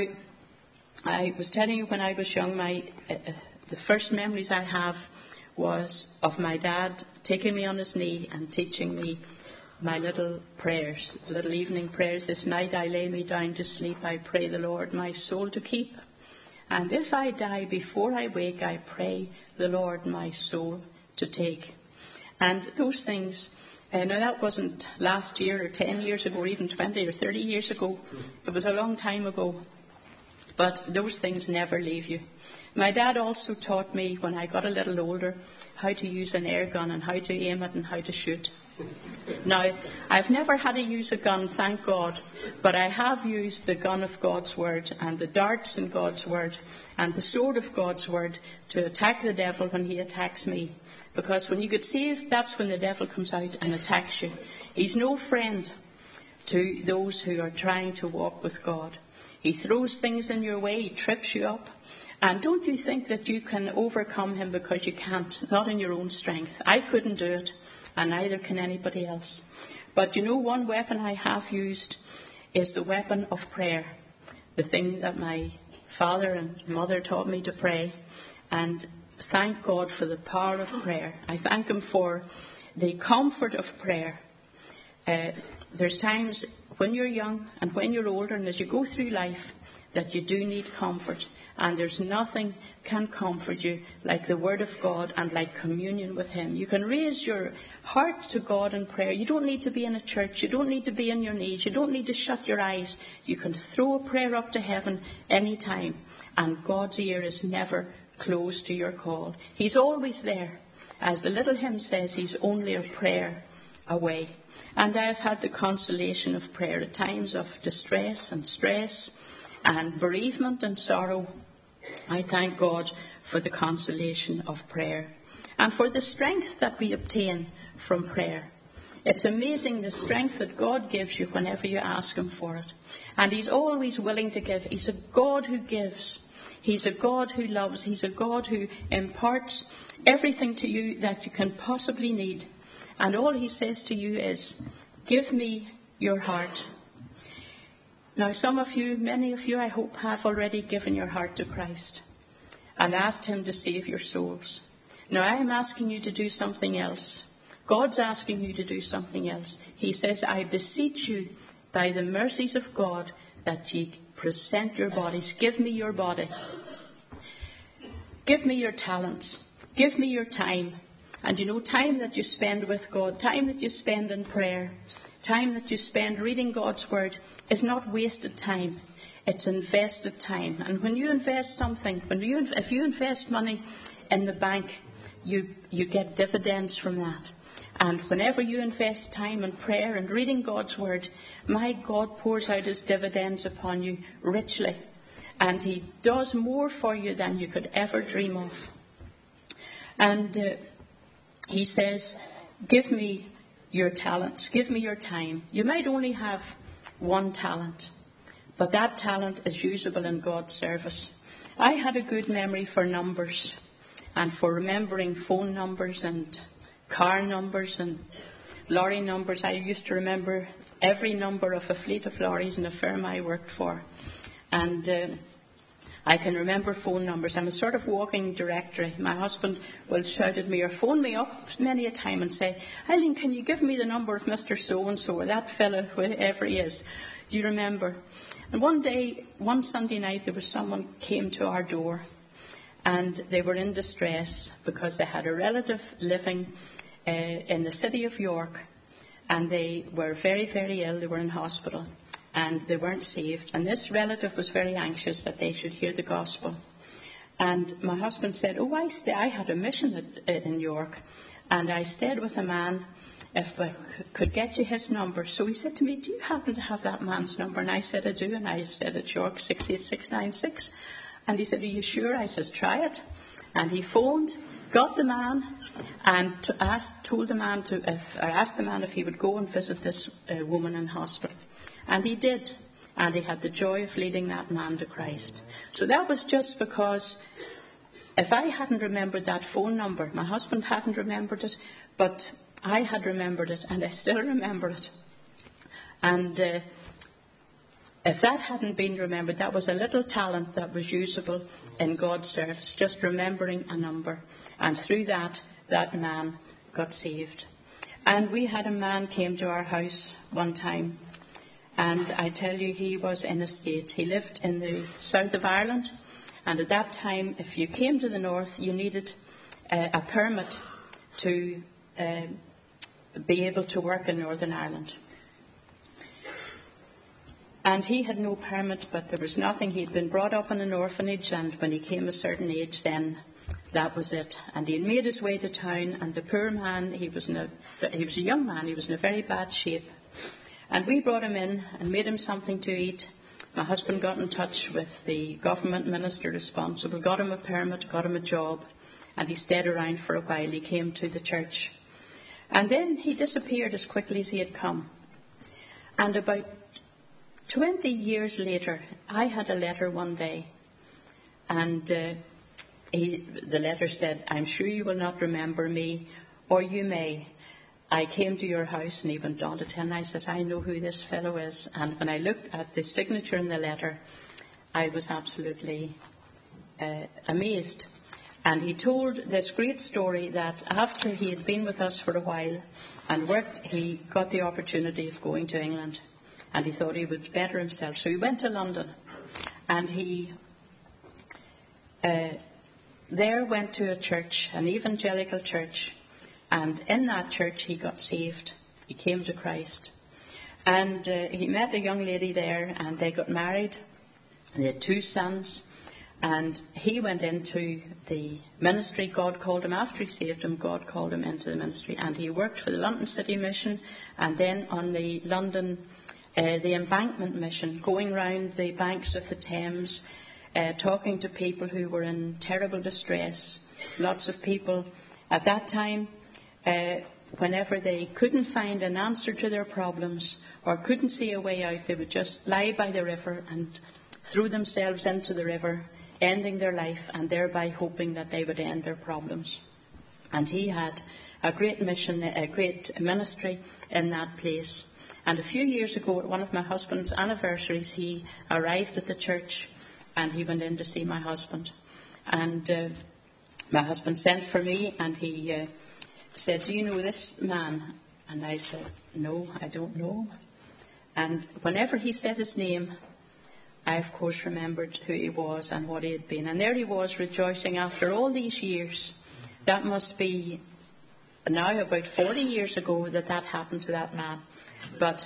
I was telling you when I was young, the first memories I have was of my dad taking me on his knee and teaching me my little prayers, little evening prayers. This night I lay me down to sleep. I pray the Lord my soul to keep. And if I die before I wake, I pray the Lord my soul to take. And those things, now that wasn't last year or 10 years ago or even 20 or 30 years ago. It was a long time ago. But those things never leave you. My dad also taught me when I got a little older how to use an air gun and how to aim it and how to shoot. Now, I've never had to use a gun, thank God, but I have used the gun of God's Word and the darts in God's Word and the sword of God's Word to attack the devil when he attacks me. Because when you could see, that's when the devil comes out and attacks you. He's no friend to those who are trying to walk with God. He throws things in your way, he trips you up. And don't you think that you can overcome him because you can't, not in your own strength. I couldn't do it. And neither can anybody else. But one weapon I have used is the weapon of prayer. The thing that my father and mother taught me to pray. And thank God for the power of prayer. I thank Him for the comfort of prayer. There's times when you're young and when you're older and as you go through life that you do need comfort. And there's nothing can comfort you like the Word of God and like communion with Him. You can raise your heart to God in prayer. You don't need to be in a church. You don't need to be on your knees. You don't need to shut your eyes. You can throw a prayer up to heaven any time. And God's ear is never closed to your call. He's always there. As the little hymn says, He's only a prayer away. And I've had the consolation of prayer at times of distress and stress and bereavement and sorrow. I thank God for the consolation of prayer and for the strength that we obtain from prayer. It's amazing the strength that God gives you whenever you ask Him for it. And He's always willing to give. He's a God who gives. He's a God who loves. He's a God who imparts everything to you that you can possibly need. And all He says to you is, give me your heart. Now some of you, many of you I hope, have already given your heart to Christ and asked Him to save your souls. Now I am asking you to do something else. God's asking you to do something else. He says, I beseech you by the mercies of God that ye present your bodies. Give me your body. Give me your talents. Give me your time. And you know, time that you spend with God, time that you spend in prayer, time that you spend reading God's Word is not wasted time. It's invested time. And when you invest something, if you invest money in the bank, you get dividends from that. And whenever you invest time in prayer and reading God's Word, my God pours out His dividends upon you richly. And He does more for you than you could ever dream of. And He says, give me your talents, give me your time. You might only have one talent, but that talent is usable in God's service. I had a good memory for numbers and for remembering phone numbers and car numbers and lorry numbers. I used to remember every number of a fleet of lorries in a firm I worked for. And I can remember phone numbers. I'm a sort of walking directory. My husband will shout at me or phone me up many a time and say, Eileen, can you give me the number of Mr. So-and-so or that fellow, whoever he is? Do you remember? And one Sunday night, there was someone came to our door and they were in distress because they had a relative living in the city of York and they were very, very ill. They were in hospital. And they weren't saved. And this relative was very anxious that they should hear the gospel. And my husband said, I had a mission in York. And I stayed with a man, if I could get you his number. So he said to me, do you happen to have that man's number? And I said, I do. And I said, it's York 68696. And he said, are you sure? I said, try it. And he phoned, got the man, and asked the man if he would go and visit this woman in hospital. And he did. And he had the joy of leading that man to Christ. So that was just because if I hadn't remembered that phone number, my husband hadn't remembered it, but I had remembered it, and I still remember it. And if that hadn't been remembered, that was a little talent that was usable in God's service, just remembering a number. And through that man got saved. And we had a man came to our house one time. And I tell you, he was in a state. He lived in the south of Ireland. And at that time, if you came to the north, you needed a permit to be able to work in Northern Ireland. And he had no permit, but there was nothing. He'd been brought up in an orphanage, and when he came a certain age, then that was it. And he had made his way to town, and the poor man, he was a young man, he was in a very bad shape. And we brought him in and made him something to eat. My husband got in touch with the government minister responsible, got him a permit, got him a job, and he stayed around for a while. He came to the church. And then he disappeared as quickly as he had come. And about 20 years later, I had a letter one day, and the letter said, I'm sure you will not remember me, or you may. I came to your house, and he went on to tell me. I said, I know who this fellow is. And when I looked at the signature in the letter, I was absolutely amazed. And he told this great story that after he had been with us for a while and worked, he got the opportunity of going to England. And he thought he would better himself. So he went to London. And he there went to a church, an evangelical church. And in that church he got saved. He came to Christ. And he met a young lady there, and they got married. They had 2 sons. And he went into the ministry. God called him after he saved him. God called him into the ministry. And he worked for the London City Mission, and then on the London, the Embankment Mission, going round the banks of the Thames, talking to people who were in terrible distress. Lots of people at that time, whenever they couldn't find an answer to their problems or couldn't see a way out, they would just lie by the river and throw themselves into the river, ending their life and thereby hoping that they would end their problems. And he had a great mission, a great ministry in that place. And a few years ago, at one of my husband's anniversaries, he arrived at the church and he went in to see my husband. And my husband sent for me and he said, "Do you know this man?" And I said, "No, I don't know." And whenever he said his name, I of course remembered who he was and what he had been. And there he was, rejoicing after all these years. That must be now about 40 years ago that happened to that man. But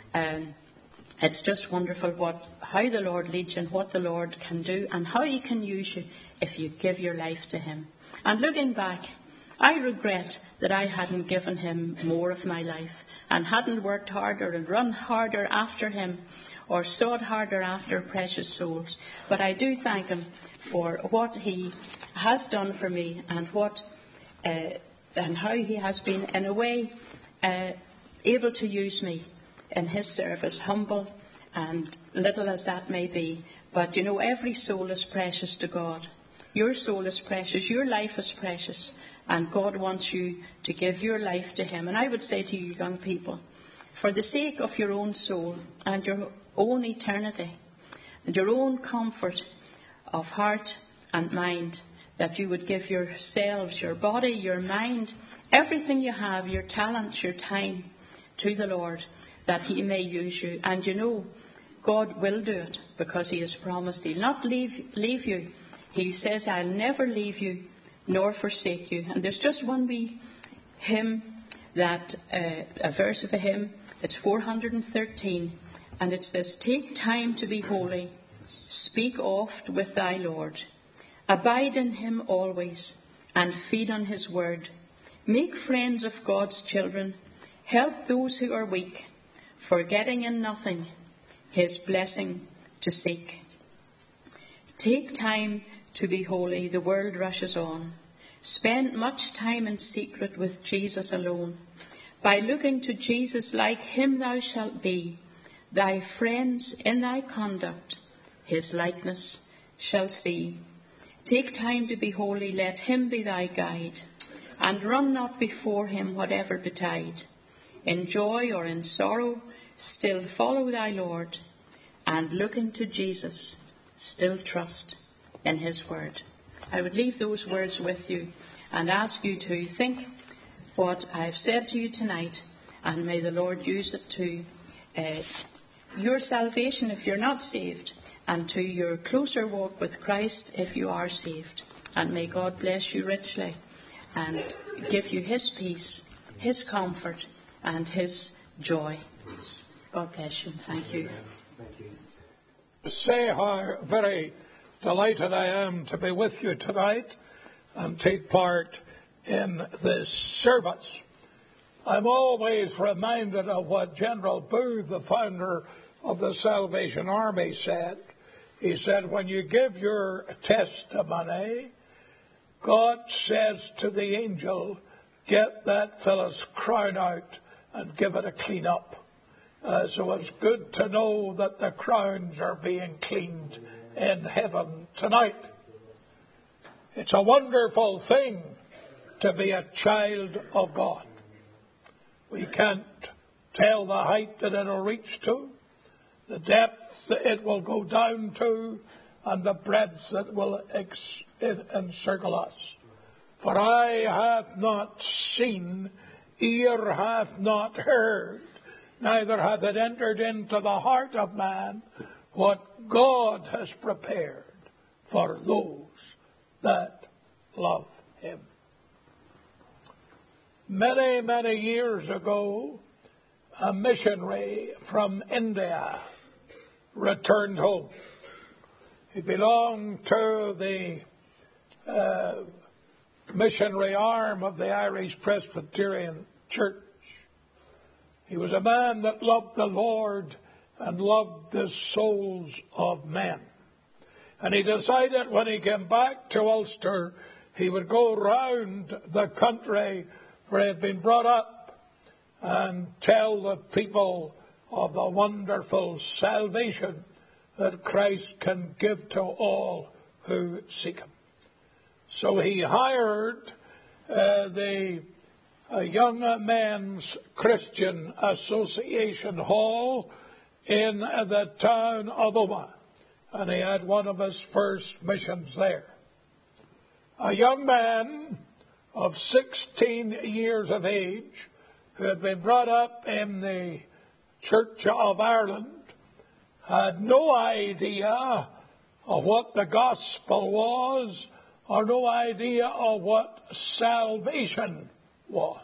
it's just wonderful how the Lord leads you and what the Lord can do and how he can use you if you give your life to him. And looking back, I regret that I hadn't given him more of my life and hadn't worked harder and run harder after him or sought harder after precious souls. But I do thank him for what he has done for me and and how he has been, in a way, able to use me in his service, humble and little as that may be. But you know, every soul is precious to God. Your soul is precious, your life is precious, and God wants you to give your life to him. And I would say to you young people, for the sake of your own soul and your own eternity and your own comfort of heart and mind, that you would give yourselves, your body, your mind, everything you have, your talents, your time, to the Lord, that he may use you. And you know, God will do it because he has promised he'll not leave you. He says, "I'll never leave you nor forsake you." And there's just one wee hymn, a verse of a hymn. It's 413, and it says, "Take time to be holy, speak oft with thy Lord, abide in him always, and feed on his word. Make friends of God's children, help those who are weak, forgetting in nothing his blessing to seek. Take time to be holy, the world rushes on. Spend much time in secret with Jesus alone. By looking to Jesus, like him thou shalt be. Thy friends in thy conduct his likeness shall see. Take time to be holy, let him be thy guide, and run not before him whatever betide. In joy or in sorrow, still follow thy Lord, and looking to Jesus, still trust in his word." I would leave those words with you and ask you to think what I've said to you tonight, and may the Lord use it to your salvation if you're not saved, and to your closer walk with Christ if you are saved. And may God bless you richly and give you his peace, his comfort, and his joy. God bless you. Thank you. Say how very delighted I am to be with you tonight and take part in this service. I'm always reminded of what General Booth, the founder of the Salvation Army, said. He said, when you give your testimony, God says to the angel, "Get that fellow's crown out and give it a clean up." So it's good to know that the crowns are being cleaned in heaven tonight. It's a wonderful thing to be a child of God. We can't tell the height that it'll reach to, the depth that it will go down to, and the breadth that will encircle us. For eye hath not seen, ear hath not heard, neither hath it entered into the heart of man what God has prepared for those that love him. Many, many years ago, a missionary from India returned home. He belonged to the missionary arm of the Irish Presbyterian Church. He was a man that loved the Lord and loved the souls of men. And he decided when he came back to Ulster, he would go round the country where he had been brought up and tell the people of the wonderful salvation that Christ can give to all who seek him. So he hired the Young Men's Christian Association Hall in the town of Omagh, and he had one of his first missions there. A young man of 16 years of age who had been brought up in the Church of Ireland had no idea of what the gospel was or no idea of what salvation was.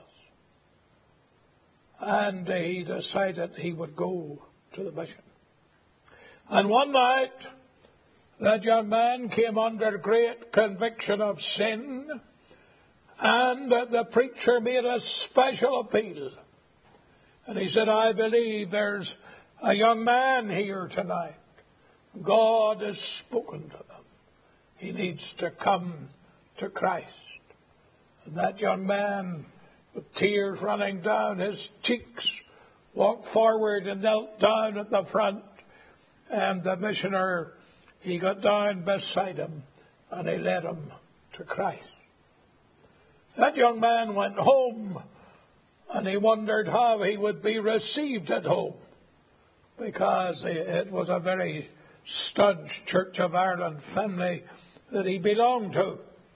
And he decided he would go to the mission. And one night, that young man came under great conviction of sin, and the preacher made a special appeal. And he said, I believe there's a young man here tonight. God has spoken to them. He needs to come to Christ. And that young man, with tears running down his cheeks, walked forward and knelt down at the front. And the missioner, he got down beside him and he led him to Christ. That young man went home and he wondered how he would be received at home, because it was a very staunch Church of Ireland family that he belonged to.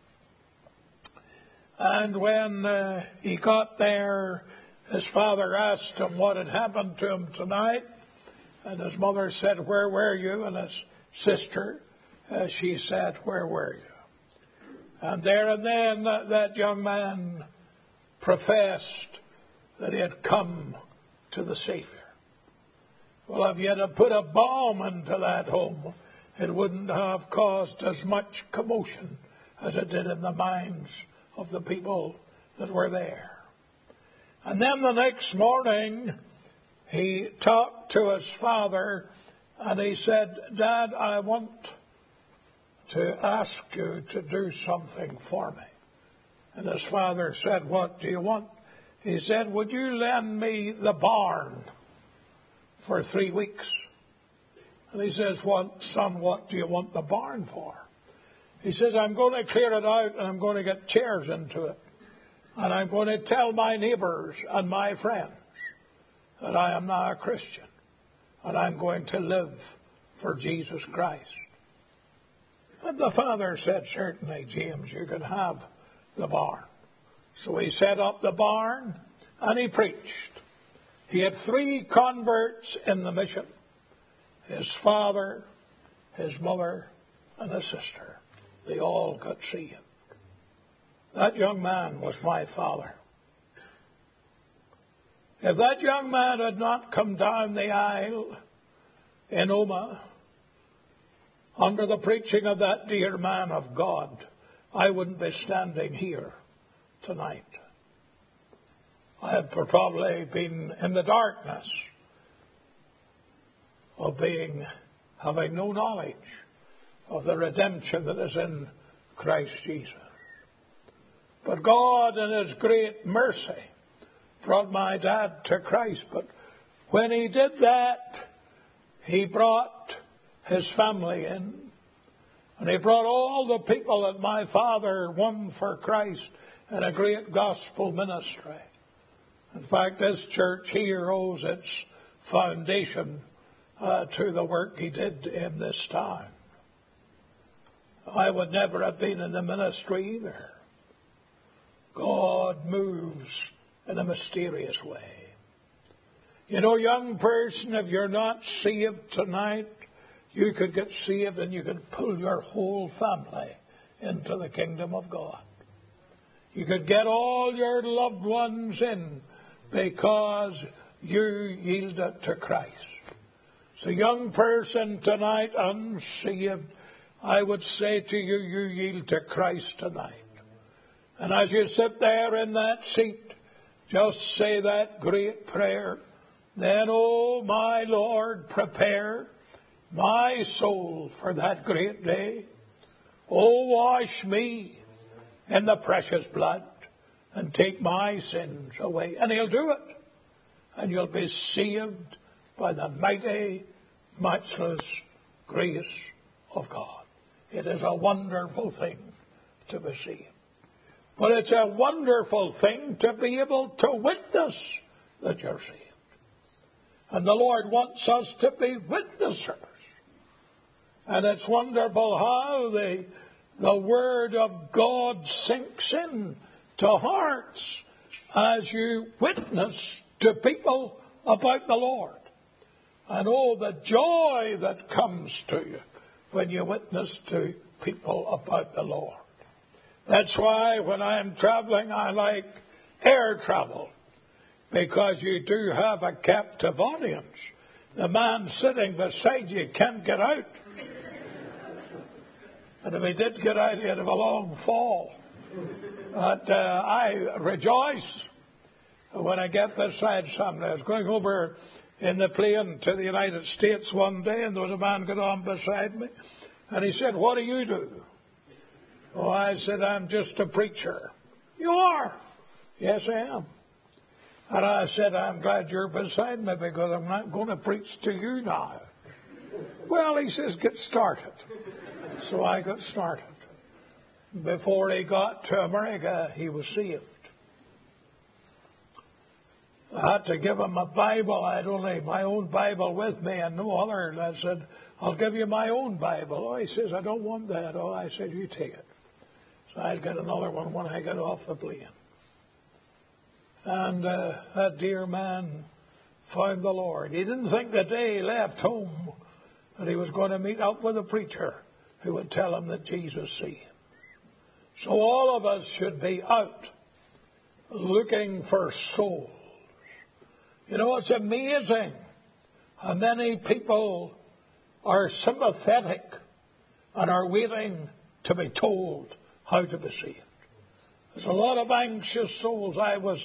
And when he got there, his father asked him what had happened to him tonight. And his mother said, where were you? And his sister, she said, where were you? And there and then that young man professed that he had come to the Savior. Well, if you had put a bomb into that home, it wouldn't have caused as much commotion as it did in the minds of the people that were there. And then the next morning, he talked to his father and he said, Dad, I want to ask you to do something for me. And his father said, what do you want? He said, would you lend me the barn for 3 weeks? And he says, son, what do you want the barn for? He says, I'm going to clear it out and I'm going to get chairs into it. And I'm going to tell my neighbors and my friends that I am now a Christian. And I'm going to live for Jesus Christ. And the father said, certainly, James, you can have the barn. So he set up the barn and he preached. He had 3 converts in the mission. His father, his mother, and his sister. They all got saved. That young man was my father. If that young man had not come down the aisle in Omagh under the preaching of that dear man of God, I wouldn't be standing here tonight. I had probably been in the darkness of having no knowledge of the redemption that is in Christ Jesus. But God, in His great mercy, brought my dad to Christ. But when He did that, He brought his family in. And He brought all the people that my father won for Christ in a great gospel ministry. In fact, this church here owes its foundation to the work he did in this town. I would never have been in the ministry either. God moves in a mysterious way. You know, young person, if you're not saved tonight, you could get saved and you could pull your whole family into the kingdom of God. You could get all your loved ones in because you yielded to Christ. So, young person tonight, unsaved, I would say to you, you yield to Christ tonight. And as you sit there in that seat, just say that great prayer. Then, oh my Lord, prepare my soul for that great day. Oh, wash me in the precious blood and take my sins away. And He'll do it. And you'll be saved by the mighty, matchless grace of God. It is a wonderful thing to be saved. But it's a wonderful thing to be able to witness that you're saved. And the Lord wants us to be witnessers. And it's wonderful how the Word of God sinks in to hearts as you witness to people about the Lord. And oh, the joy that comes to you when you witness to people about the Lord. That's why when I'm traveling, I like air travel, because you do have a captive audience. The man sitting beside you can't get out. And if he did get out, he'd have a long fall. But I rejoice when I get beside somebody. I was going over in the plane to the United States one day, and there was a man got on beside me. And he said, "What do you do?" Oh, I said, "I'm just a preacher." "You are?" "Yes, I am." And I said, "I'm glad you're beside me because I'm not going to preach to you now." "Well," he says, "get started." So I got started. Before he got to America, he was saved. I had to give him a Bible. I had only my own Bible with me and no other. And I said, "I'll give you my own Bible." Oh, he says, "I don't want that." Oh, I said, "You take it." So I'd get another one when I got off the plane. And that dear man found the Lord. He didn't think the day he left home that he was going to meet up with a preacher who would tell him that Jesus saved. So all of us should be out looking for souls. You know, it's amazing how many people are sympathetic and are waiting to be told how to be saved. There's a lot of anxious souls. I was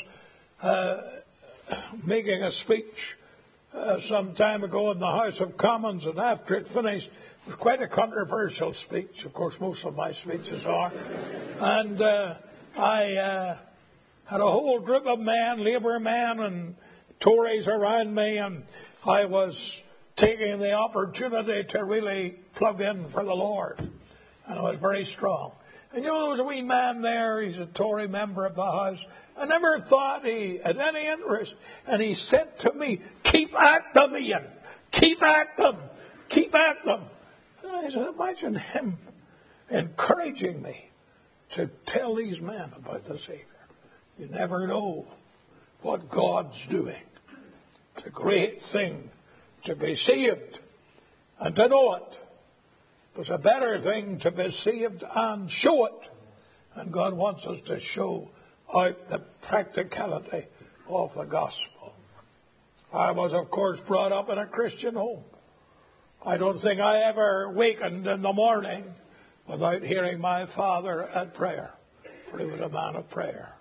making a speech some time ago in the House of Commons, and after it finished, it was quite a controversial speech. Of course, most of my speeches are. And I had a whole group of men, Labour men and Tories around me, and I was taking the opportunity to really plug in for the Lord. And I was very strong. And you know, there was a wee man there, he's a Tory member of the House. I never thought he had any interest. And he said to me, "Keep at them, Ian. Keep at them. Keep at them." And I said, imagine him encouraging me to tell these men about the Savior. You never know what God's doing. It's a great thing to be saved and to know it. It's a better thing to be saved and show it. And God wants us to show out the practicality of the gospel. I was, of course, brought up in a Christian home. I don't think I ever wakened in the morning without hearing my father at prayer, for he was a man of prayer.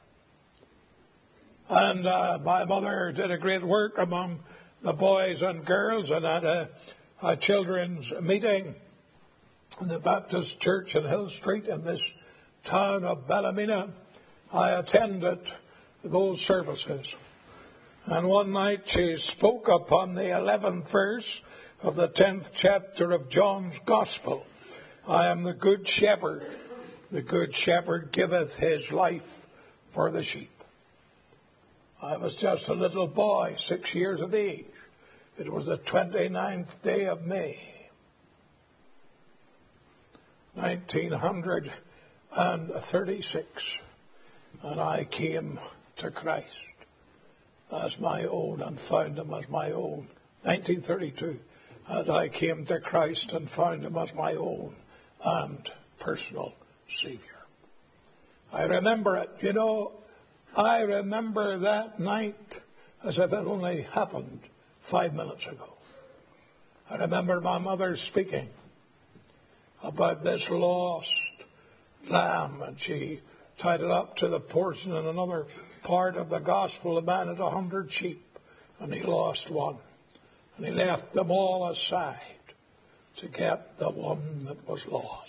And my mother did a great work among the boys and girls, and had a children's meeting in the Baptist Church in Hill Street in this town of Ballymena. I attended those services. And one night she spoke upon the 11th verse of the 10th chapter of John's Gospel. "I am the good shepherd. The good shepherd giveth his life for the sheep." I was just a little boy, 6 years of age. It was the 29th day of May. 1936, and I came to Christ as my own and found Him as my own. 1932, and I came to Christ and found Him as my own and personal Savior. I remember it. You know, I remember that night as if it only happened 5 minutes ago. I remember my mother speaking about this lost lamb, and she tied it up to the portion in another part of the gospel. A man had 100 sheep, and he lost one. And he left them all aside to get the one that was lost.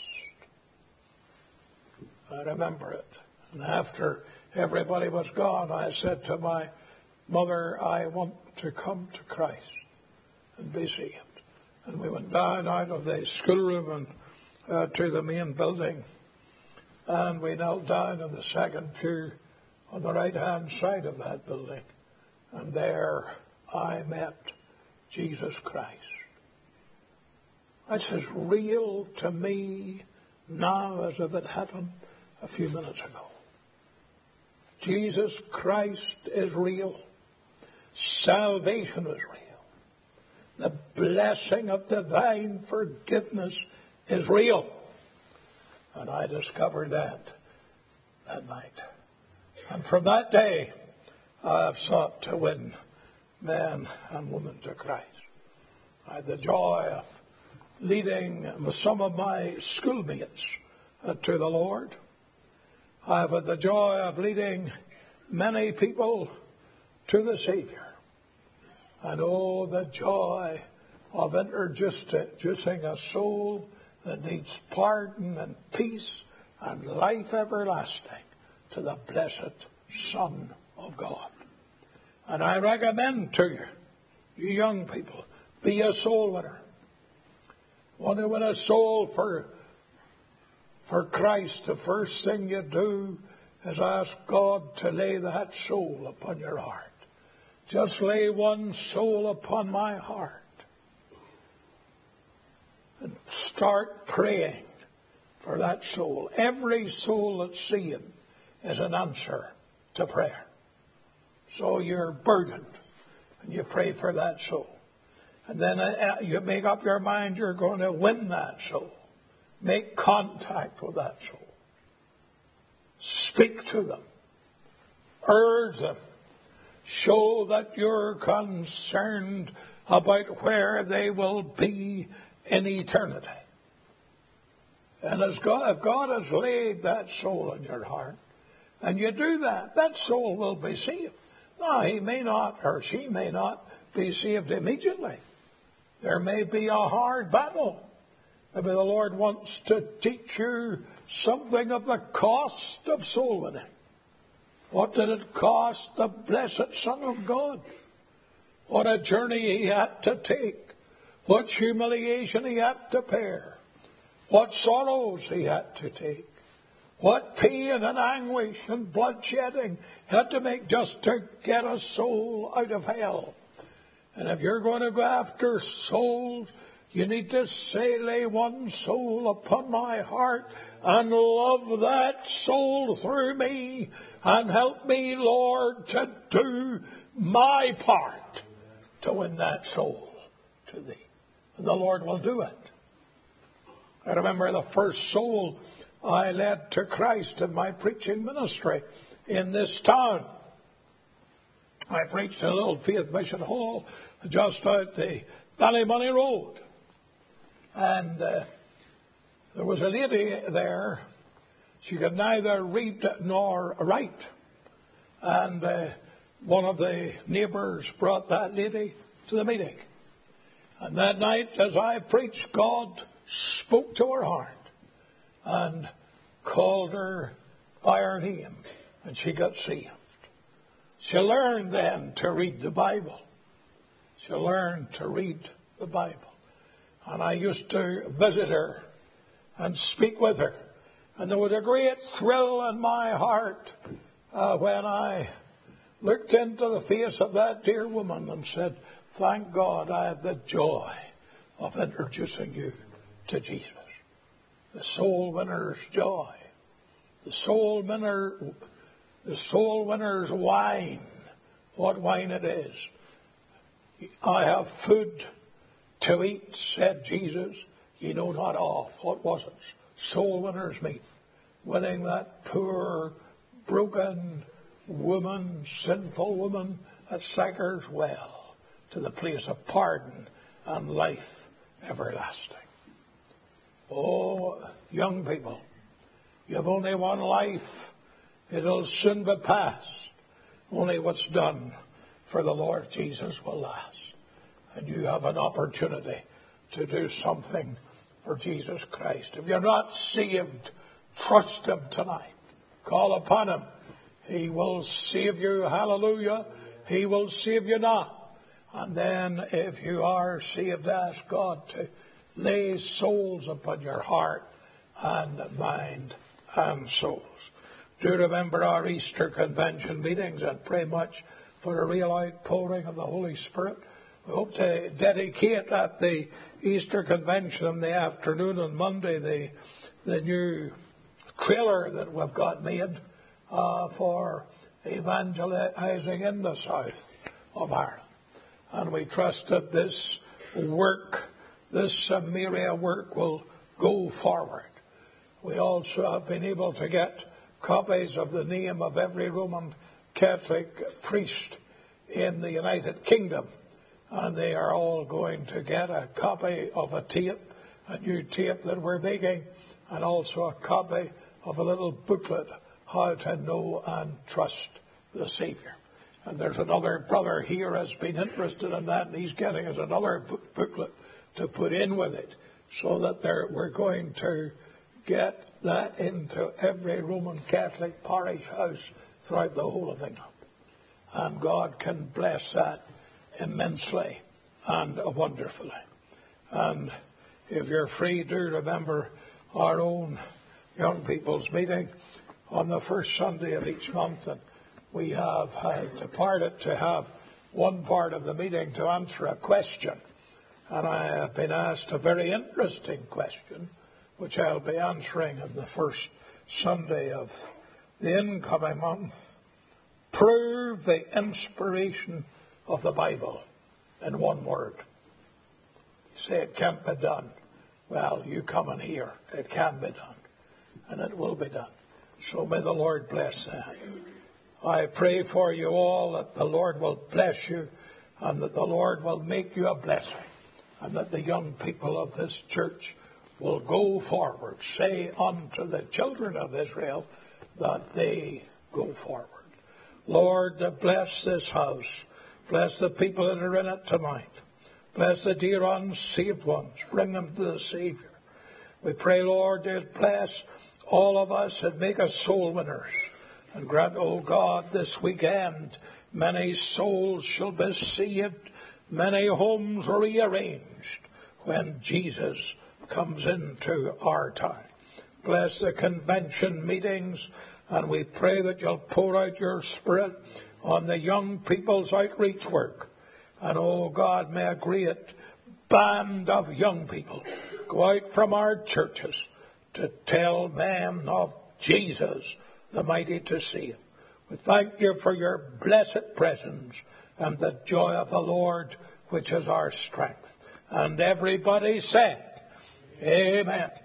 I remember it. And after everybody was gone, I said to my mother, I want to come to Christ and be saved. And we went down out of the schoolroom and to the main building. And we knelt down in the second pew on the right-hand side of that building. And there I met Jesus Christ. That's as real to me now as if it happened a few minutes ago. Jesus Christ is real. Salvation is real. The blessing of divine forgiveness is real. And I discovered that night. And from that day, I have sought to win men and women to Christ. I had the joy of leading some of my schoolmates to the Lord. I've had the joy of leading many people to the Savior. And oh, the joy of introducing a soul that needs pardon and peace and life everlasting to the blessed Son of God. And I recommend to you, you young people, be a soul winner. Want to win a soul for Christ, the first thing you do is ask God to lay that soul upon your heart. Just lay one soul upon my heart. And start praying for that soul. Every soul that's saved is an answer to prayer. So you're burdened and you pray for that soul. And then you make up your mind you're going to win that soul. Make contact with that soul. Speak to them. Urge them. Show that you're concerned about where they will be in eternity. And if God has laid that soul in your heart, and you do that, that soul will be saved. Now, he may not, or she may not be saved immediately. There may be a hard battle. Maybe the Lord wants to teach you something of the cost of soul winning. What did it cost the blessed Son of God? What a journey he had to take. What humiliation he had to bear. What sorrows he had to take. What pain and anguish and bloodshedding he had to make just to get a soul out of hell. And if you're going to go after souls, you need to say, lay one soul upon my heart and love that soul through me and help me, Lord, to do my part to win that soul to thee. And the Lord will do it. I remember the first soul I led to Christ in my preaching ministry in this town. I preached in a little Faith Mission Hall just out the Ballymoney Road. And there was a lady there. She could neither read nor write. And one of the neighbours brought that lady to the meeting. And that night, as I preached, God spoke to her heart and called her by her name, and she got saved. She learned then to read the Bible. She learned to read the Bible. And I used to visit her and speak with her. And there was a great thrill in my heart when I looked into the face of that dear woman and said, thank God I have the joy of introducing you to Jesus. the soul winner's joy, the soul winner's wine. What wine it is. I have food to eat, said Jesus. Ye know not of. What was it? Soul winner's meat. Winning that poor, broken woman, sinful woman at Sackers Well to the place of pardon and life everlasting. Oh, young people, you have only one life. It'll soon be past. Only what's done for the Lord Jesus will last. And you have an opportunity to do something for Jesus Christ. If you're not saved, trust Him tonight. Call upon Him. He will save you. Hallelujah. He will save you now. And then if you are saved, ask God to lay souls upon your heart and mind and souls. Do remember our Easter Convention meetings and pray much for a real outpouring of the Holy Spirit. We hope to dedicate at the Easter Convention in the afternoon on Monday the new trailer that we've got made for evangelizing in the south of Ireland. And we trust that this work, this Samaria work, will go forward. We also have been able to get copies of the name of every Roman Catholic priest in the United Kingdom. And they are all going to get a copy of a tape, a new tape that we're making, and also a copy of a little booklet, How to Know and Trust the Saviour. And there's another brother here has been interested in that, and he's getting us another booklet to put in with it, so that we're going to get that into every Roman Catholic parish house throughout the whole of England. And God can bless that immensely and wonderfully. And if you're free, do remember our own young people's meeting on the first Sunday of each month. And we have departed to have one part of the meeting to answer a question. And I have been asked a very interesting question, which I'll be answering on the first Sunday of the incoming month. Prove the inspiration of the Bible in one word. You say it can't be done. Well, you come and hear. It can be done. And it will be done. So may the Lord bless that. I pray for you all that the Lord will bless you and that the Lord will make you a blessing. And that the young people of this church will go forward. Say unto the children of Israel that they go forward. Lord, bless this house. Bless the people that are in it tonight. Bless the dear unsaved ones. Bring them to the Savior. We pray, Lord, that bless all of us and make us soul winners. And grant, O God, this weekend many souls shall be saved, many homes rearranged when Jesus comes into our time. Bless the convention meetings, and we pray that you'll pour out your Spirit on the young people's outreach work. And, oh God, may a great band of young people go out from our churches to tell men of Jesus, the mighty to save. We thank you for your blessed presence and the joy of the Lord, which is our strength. And everybody said, Amen.